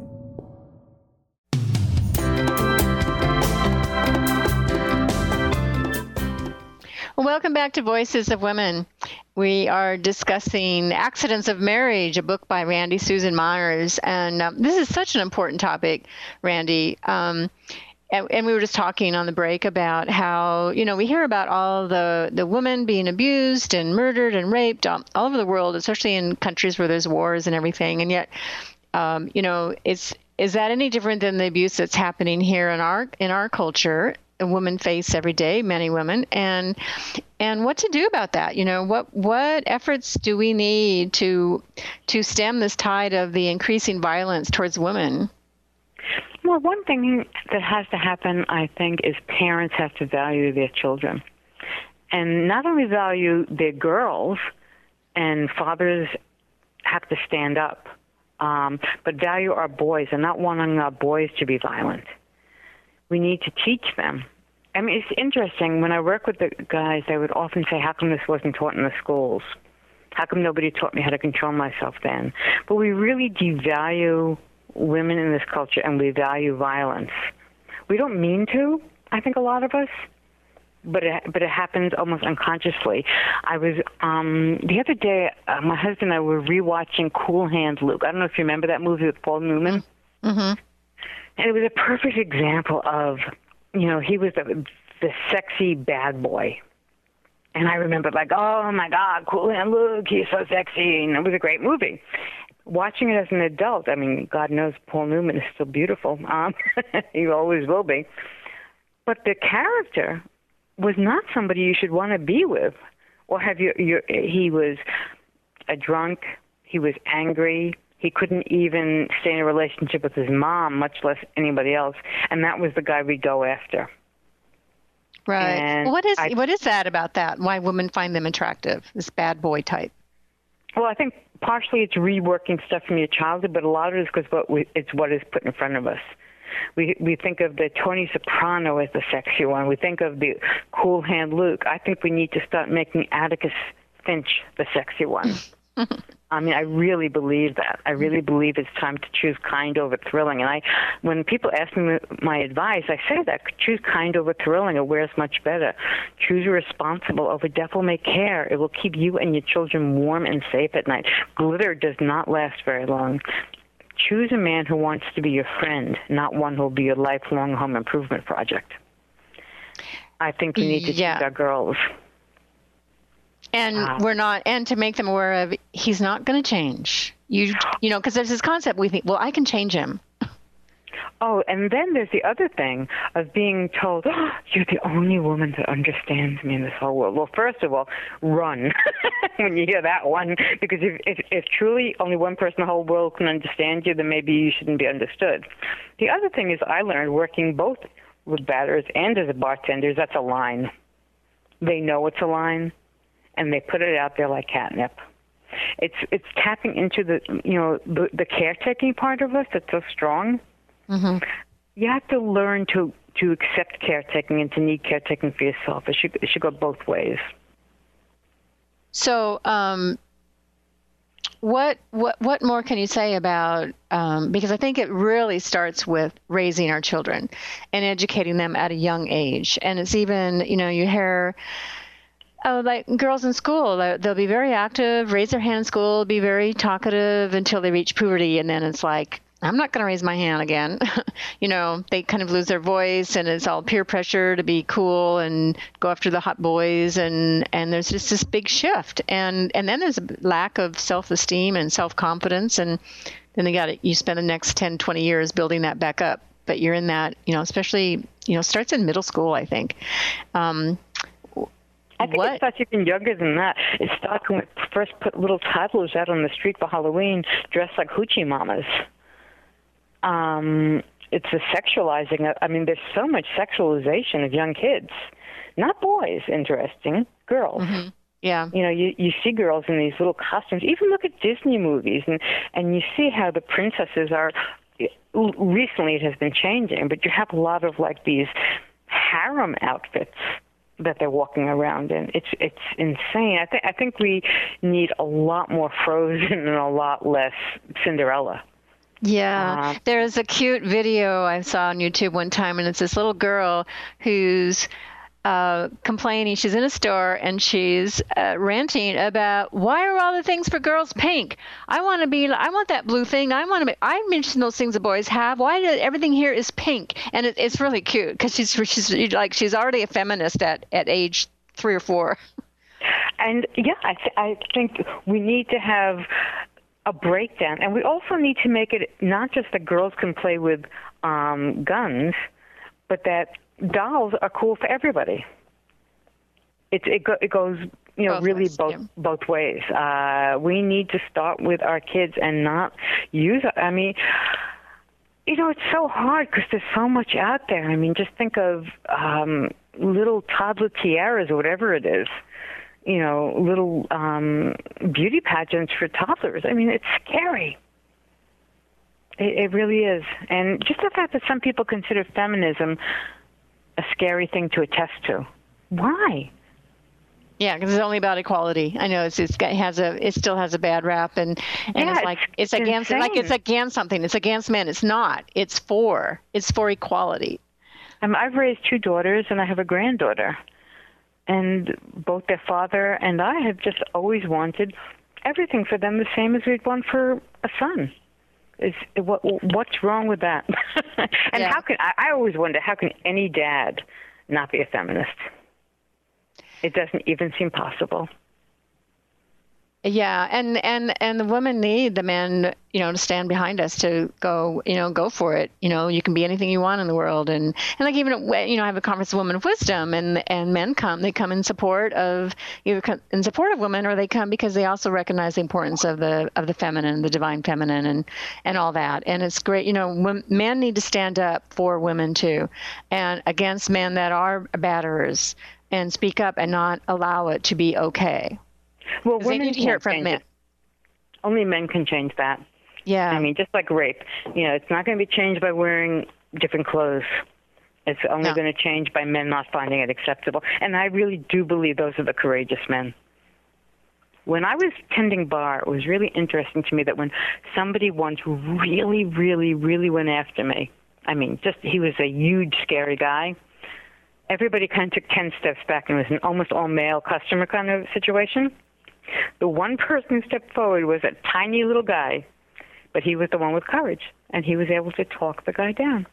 Welcome back to Voices of Women. We are discussing Accidents of Marriage, a book by Randy Susan Myers. And um, this is such an important topic, Randy. Um, and, and we were just talking on the break about how, you know, we hear about all the, the women being abused and murdered and raped all, all over the world, especially in countries where there's wars and everything. And yet, um, you know, it's, is that any different than the abuse that's happening here in our in our culture? Women face every day, many women, and and what to do about that? You know, what what efforts do we need to to stem this tide of the increasing violence towards women? Well, one thing that has to happen, I think, is parents have to value their children, and not only value their girls, and fathers have to stand up, um, but value our boys and not wanting our boys to be violent. We need to teach them. I mean, it's interesting. When I work with the guys, they would often say, how come this wasn't taught in the schools? How come nobody taught me how to control myself then? But we really devalue women in this culture, and we value violence. We don't mean to, I think, a lot of us, but it, but it happens almost unconsciously. I was, um, the other day, uh, my husband and I were rewatching Cool Hand Luke. I don't know if you remember that movie with Paul Newman. Mm-hmm. And it was a perfect example of, you know, he was the, the sexy bad boy. And I remember like, oh, my God, Cool Hand Luke, he's so sexy. And it was a great movie. Watching it as an adult, I mean, God knows Paul Newman is still beautiful. Um, he always will be. But the character was not somebody you should want to be with. Or have you, your, he was a drunk. He was angry. He couldn't even stay in a relationship with his mom, much less anybody else. And that was the guy we go after. Right. And what is I, what is that about that? Why women find them attractive, this bad boy type? Well, I think partially it's reworking stuff from your childhood, but a lot of it is because what we, it's what is put in front of us. We we think of the Tony Soprano as the sexy one. We think of the Cool Hand Luke. I think we need to start making Atticus Finch the sexy one. I mean, I really believe that. I really believe it's time to choose kind over thrilling. And I, when people ask me my advice, I say that choose kind over thrilling. It wears much better. Choose responsible over devil may care. It will keep you and your children warm and safe at night. Glitter does not last very long. Choose a man who wants to be your friend, not one who will be your lifelong home improvement project. I think we need to yeah. choose our girls. And wow. we're not, and to make them aware of, he's not going to change. You, you know, because there's this concept we think, well, I can change him. Oh, and then there's the other thing of being told, oh, you're the only woman that understands me in this whole world. Well, first of all, run when you hear that one, because if, if, if truly only one person in the whole world can understand you, then maybe you shouldn't be understood. The other thing is I learned working both with batters and as a bartender, that's a line. They know it's a line, and they put it out there like catnip. It's it's tapping into the, you know, the, the caretaking part of us that's so strong. Mm-hmm. You have to learn to, to accept caretaking and to need caretaking for yourself. It should, it should go both ways. So um, what what what more can you say about, um, because I think it really starts with raising our children and educating them at a young age. And it's even, you know, you hear, oh, like girls in school, they'll be very active, raise their hand in school, be very talkative until they reach puberty. And then it's like, I'm not going to raise my hand again. You know, they kind of lose their voice, and it's all peer pressure to be cool and go after the hot boys. And, and there's just this big shift. And, and then there's a lack of self-esteem and self-confidence. And then they got it. You spend the next ten, twenty years building that back up. But you're in that, you know, especially, you know, starts in middle school, I think. Um, I think what? It starts even younger than that. It starts when we first put little toddlers out on the street for Halloween dressed like hoochie mamas. Um, it's the sexualizing. Of, I mean, there's so much sexualization of young kids. Not boys, interesting, girls. Mm-hmm. Yeah. You know, you, you see girls in these little costumes. Even look at Disney movies, and, and you see how the princesses are. Recently, it has been changing, but you have a lot of, like, these harem outfits that they're walking around in. It's it's insane. I think I think we need a lot more Frozen and a lot less Cinderella. Yeah, uh, there's a cute video I saw on YouTube one time, and it's this little girl who's uh, complaining. She's in a store, and she's uh, ranting about, why are all the things for girls pink? I want to be, I want that blue thing. I want to be, I mentioned those things the boys have. Why did everything here is pink? And it, it's really cute because she's, she's like, she's already a feminist at, at age three or four. And yeah, I, th- I think we need to have a breakdown, and we also need to make it not just that girls can play with um, guns, but that dolls are cool for everybody. It it, go, it goes you know both really ways, both yeah. both ways. Uh, we need to start with our kids and not use. I mean, you know, it's so hard because there's so much out there. I mean, just think of um, little toddler tiaras or whatever it is. You know, little um, beauty pageants for toddlers. I mean, it's scary. It, it really is. And just the fact that some people consider feminism a scary thing to attest to. Why? Yeah, because it's only about equality. I know it's, it's it has a it still has a bad rap, and and yeah, it's like it's, it's against insane. like it's against something. It's against men. It's not. It's for it's for equality. Um, I've raised two daughters, and I have a granddaughter, and both their father and I have just always wanted everything for them the same as we'd want for a son. Is what what's wrong with that? and yeah. how can I, I always wonder how can any dad not be a feminist? It doesn't even seem possible. Yeah, and, and, and the women need the men, you know, to stand behind us to go, you know, go for it. You know, you can be anything you want in the world. And, and like even, you know, I have a conference of Women of Wisdom, and and men come. They come in support of, either in support of women, or they come because they also recognize the importance of the of the feminine, the divine feminine, and, and all that. And it's great. You know, men need to stand up for women, too, and against men that are batterers, and speak up and not allow it to be okay. Well, women they need to hear it from men. It. Only men can change that. Yeah. I mean, just like rape. You know, it's not going to be changed by wearing different clothes. It's only no. going to change by men not finding it acceptable. And I really do believe those are the courageous men. When I was tending bar, it was really interesting to me that when somebody once really, really, really went after me, I mean, just he was a huge, scary guy, everybody kind of took ten steps back, and it was an almost all-male customer kind of situation. The one person who stepped forward was a tiny little guy, but he was the one with courage, and he was able to talk the guy down.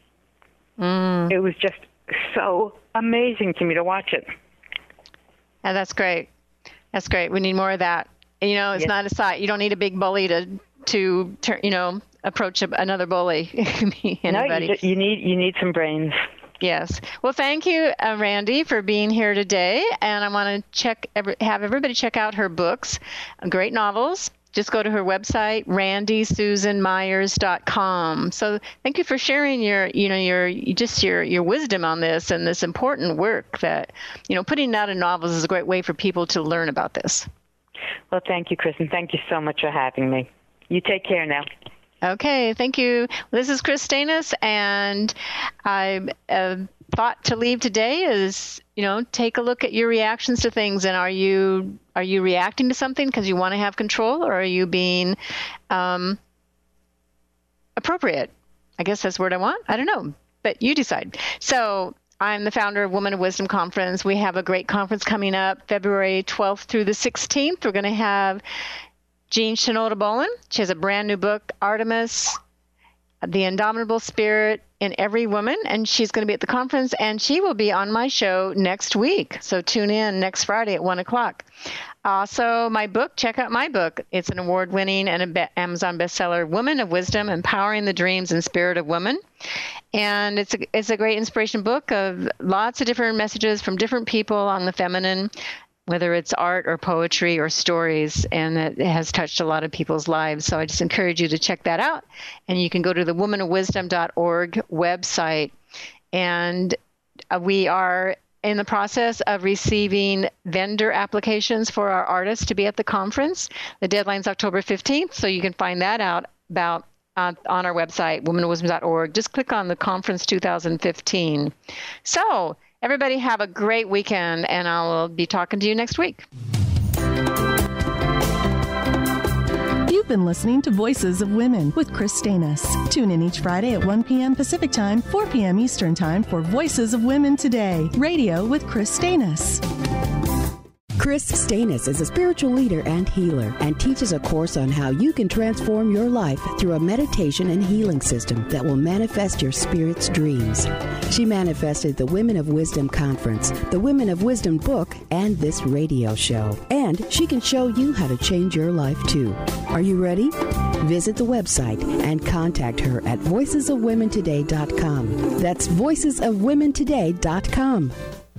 Mm. It was just so amazing to me to watch it. Yeah, that's great. That's great. We need more of that. You know, it's yes. not a sight. You don't need a big bully to, to turn, you know, approach a, another bully. No, you, just, you need you need some brains. Yes. Well, thank you, uh, Randy, for being here today. And I want to check, every, have everybody check out her books, great novels. Just go to her website, randy susan myers dot com. So thank you for sharing your, you know, your just your your wisdom on this and this important work that, you know, putting out in novels is a great way for people to learn about this. Well, thank you, Kristen. Thank you so much for having me. You take care now. Okay, thank you. This is Chris Stanis, and I uh, thought to leave today is, you know, take a look at your reactions to things, and are you are you reacting to something because you want to have control, or are you being um, appropriate? I guess that's the word I want. I don't know, but you decide. So I'm the founder of Women of Wisdom Conference. We have a great conference coming up February twelfth through the sixteenth. We're going to have Jean Shinoda Bolen. She has a brand new book, Artemis, The Indomitable Spirit in Every Woman, and she's going to be at the conference, and she will be on my show next week. So tune in next Friday at one o'clock. Also, my book, check out my book. It's an award-winning and an Amazon bestseller, Women of Wisdom, Empowering the Dreams and Spirit of Women. And it's a, it's a great inspiration book of lots of different messages from different people on the feminine whether it's art or poetry or stories, and it has touched a lot of people's lives. So I just encourage you to check that out. And you can go to the woman of wisdom dot org website. And uh, we are in the process of receiving vendor applications for our artists to be at the conference. The deadline's October fifteenth, so you can find that out about uh, on our website, woman of wisdom dot org. Just click on the conference two thousand fifteen. So everybody have a great weekend, and I'll be talking to you next week. You've been listening to Voices of Women with Chris Stanis. Tune in each Friday at one p.m. Pacific Time, four p.m. Eastern Time for Voices of Women Today, radio with Chris Stanis. Chris Stanis is a spiritual leader and healer and teaches a course on how you can transform your life through a meditation and healing system that will manifest your spirit's dreams. She manifested the Women of Wisdom Conference, the Women of Wisdom book, and this radio show. And she can show you how to change your life too. Are you ready? Visit the website and contact her at voices of women today dot com. That's voices of women today dot com.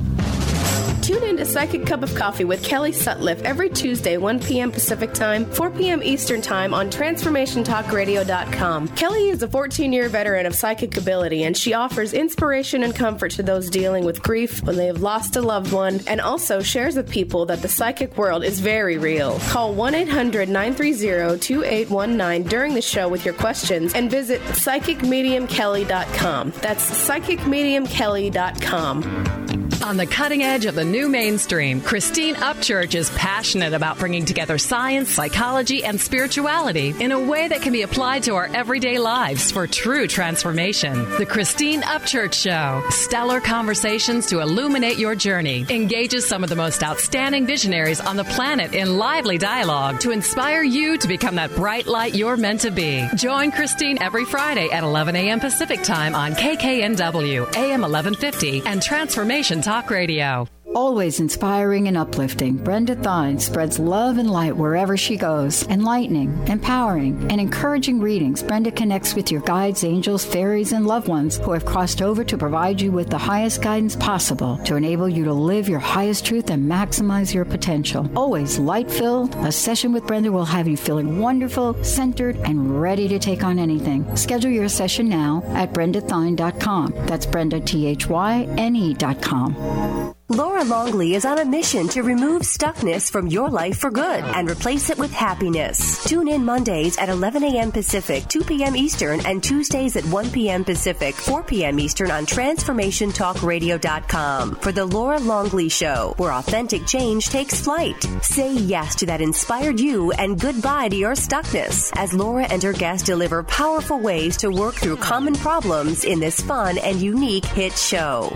Tune in to Psychic Cup of Coffee with Kelly Sutliff every Tuesday, one p.m. Pacific Time, four p.m. Eastern Time on transformation talk radio dot com. Kelly is a fourteen-year veteran of psychic ability, and she offers inspiration and comfort to those dealing with grief when they have lost a loved one, and also shares with people that the psychic world is very real. Call one eight hundred nine three zero two eight one nine during the show with your questions, and visit psychic medium kelly dot com. That's psychic medium kelly dot com. On the cutting edge of the new mainstream, Christine Upchurch is passionate about bringing together science, psychology, and spirituality in a way that can be applied to our everyday lives for true transformation. The Christine Upchurch Show, stellar conversations to illuminate your journey, engages some of the most outstanding visionaries on the planet in lively dialogue to inspire you to become that bright light you're meant to be. Join Christine every Friday at eleven a.m. Pacific Time on K K N W, A M eleven fifty, and Transformation Talk Radio. Always inspiring and uplifting, Brenda Thine spreads love and light wherever she goes. Enlightening, empowering, and encouraging readings, Brenda connects with your guides, angels, fairies, and loved ones who have crossed over to provide you with the highest guidance possible to enable you to live your highest truth and maximize your potential. Always light-filled, a session with Brenda will have you feeling wonderful, centered, and ready to take on anything. Schedule your session now at brenda thine dot com. That's Brenda, T H Y N E dot com. Laura Longley is on a mission to remove stuckness from your life for good and replace it with happiness. Tune in Mondays at eleven a.m. Pacific, two p.m. Eastern, and Tuesdays at one p.m. Pacific, four p.m. Eastern on transformation talk radio dot com for The Laura Longley Show, where authentic change takes flight. Say yes to that inspired you and goodbye to your stuckness as Laura and her guests deliver powerful ways to work through common problems in this fun and unique hit show.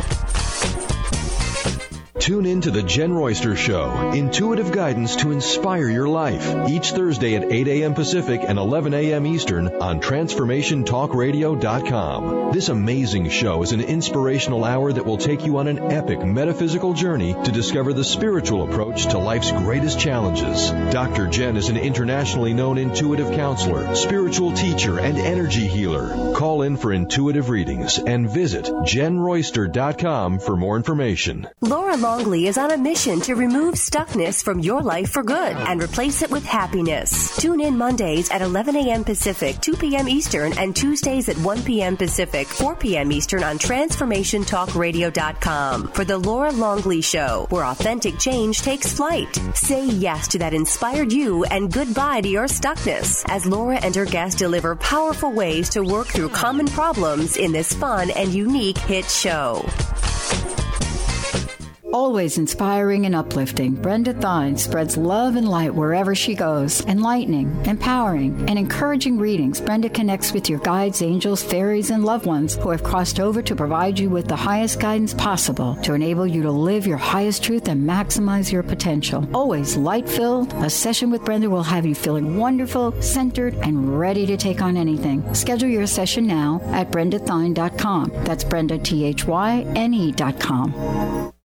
Tune in to The Jen Royster Show, intuitive guidance to inspire your life, each Thursday at eight a.m. Pacific and eleven a.m. Eastern on transformation talk radio dot com. This amazing show is an inspirational hour that will take you on an epic metaphysical journey to discover the spiritual approach to life's greatest challenges. Doctor Jen is an internationally known intuitive counselor, spiritual teacher, and energy healer. Call in for intuitive readings and visit jen royster dot com for more information. Laura Longley is on a mission to remove stuckness from your life for good and replace it with happiness. Tune in Mondays at eleven a.m. Pacific, two p.m. Eastern, and Tuesdays at one p.m. Pacific, four p.m. Eastern on transformation talk radio dot com for The Laura Longley Show, where authentic change takes flight. Say yes to that inspired you and goodbye to your stuckness as Laura and her guests deliver powerful ways to work through common problems in this fun and unique hit show. Always inspiring and uplifting, Brenda Thine spreads love and light wherever she goes. Enlightening, empowering, and encouraging readings, Brenda connects with your guides, angels, fairies, and loved ones who have crossed over to provide you with the highest guidance possible to enable you to live your highest truth and maximize your potential. Always light-filled, a session with Brenda will have you feeling wonderful, centered, and ready to take on anything. Schedule your session now at brenda thine dot com. That's Brenda, T H Y N E dot com.